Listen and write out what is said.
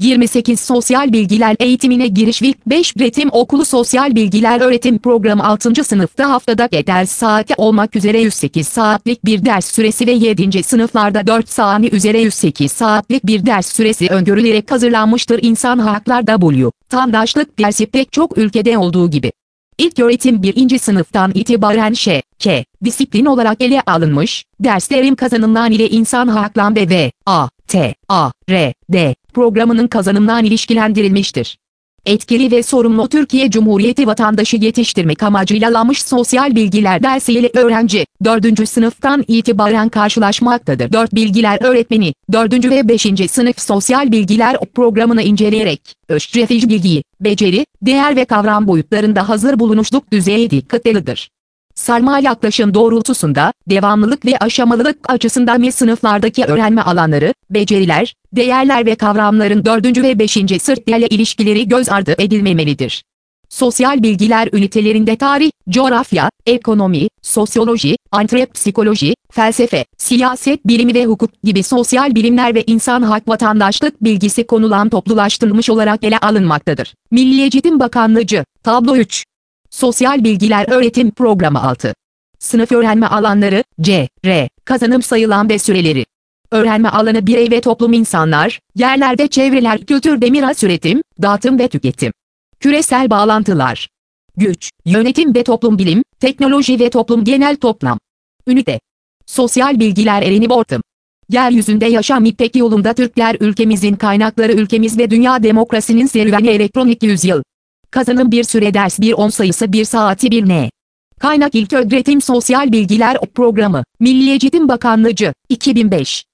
28 Sosyal Bilgiler Eğitimine Giriş İlk 5 Retim Okulu Sosyal Bilgiler Öğretim Programı 6. sınıfta haftada ders saati olmak üzere 108 saatlik bir ders süresi ve 7. sınıflarda 4 saati üzere 108 saatlik bir ders süresi öngörülerek hazırlanmıştır. İnsan Haklar W. Vatandaşlık dersi pek çok ülkede olduğu gibi İlköğretim 1. sınıftan itibaren disiplin olarak ele alınmış, derslerin kazanımlar ile insan hakları ve V.A.T.A.R.D. programının kazanımlar ilişkilendirilmiştir. Etkili ve sorumlu Türkiye Cumhuriyeti vatandaşı yetiştirmek amacıyla alınmış sosyal bilgiler dersiyle öğrenci, 4. sınıftan itibaren karşılaşmaktadır. 4 bilgiler öğretmeni, 4. ve 5. sınıf sosyal bilgiler programını inceleyerek, ölçülebilir bilgi, beceri, değer ve kavram boyutlarında hazır bulunuşluk düzeyi dikkatlidir. Sarmal yaklaşım doğrultusunda, devamlılık ve aşamalılık açısından ve sınıflardaki öğrenme alanları, beceriler, değerler ve kavramların 4. ve 5. sınıflarla ilişkileri göz ardı edilmemelidir. Sosyal bilgiler ünitelerinde tarih, coğrafya, ekonomi, sosyoloji, antropsikoloji, felsefe, siyaset bilimi ve hukuk gibi sosyal bilimler ve insan hak vatandaşlık bilgisi konulan toplulaştırılmış olarak ele alınmaktadır. Milli Eğitim Bakanlığı, tablo 3. Sosyal Bilgiler Öğretim Programı 6. Sınıf öğrenme alanları, kazanım sayılan ve süreleri. Öğrenme alanı birey ve toplum insanlar, yerler ve çevreler kültür ve miras üretim, dağıtım ve tüketim. Küresel bağlantılar. Güç, yönetim ve toplum bilim, teknoloji ve toplum genel toplam. Ünite. Sosyal bilgiler ereni ortam. Yeryüzünde yaşam İpek yolunda Türkler ülkemizin kaynakları ülkemiz ve dünya demokrasinin serüveni elektronik yüzyıl. Kazanım bir süre ders 1 10 sayısı 1 saati 1 n. Kaynak İlköğretim Sosyal Bilgiler Programı, Milli Eğitim Bakanlığı, 2005.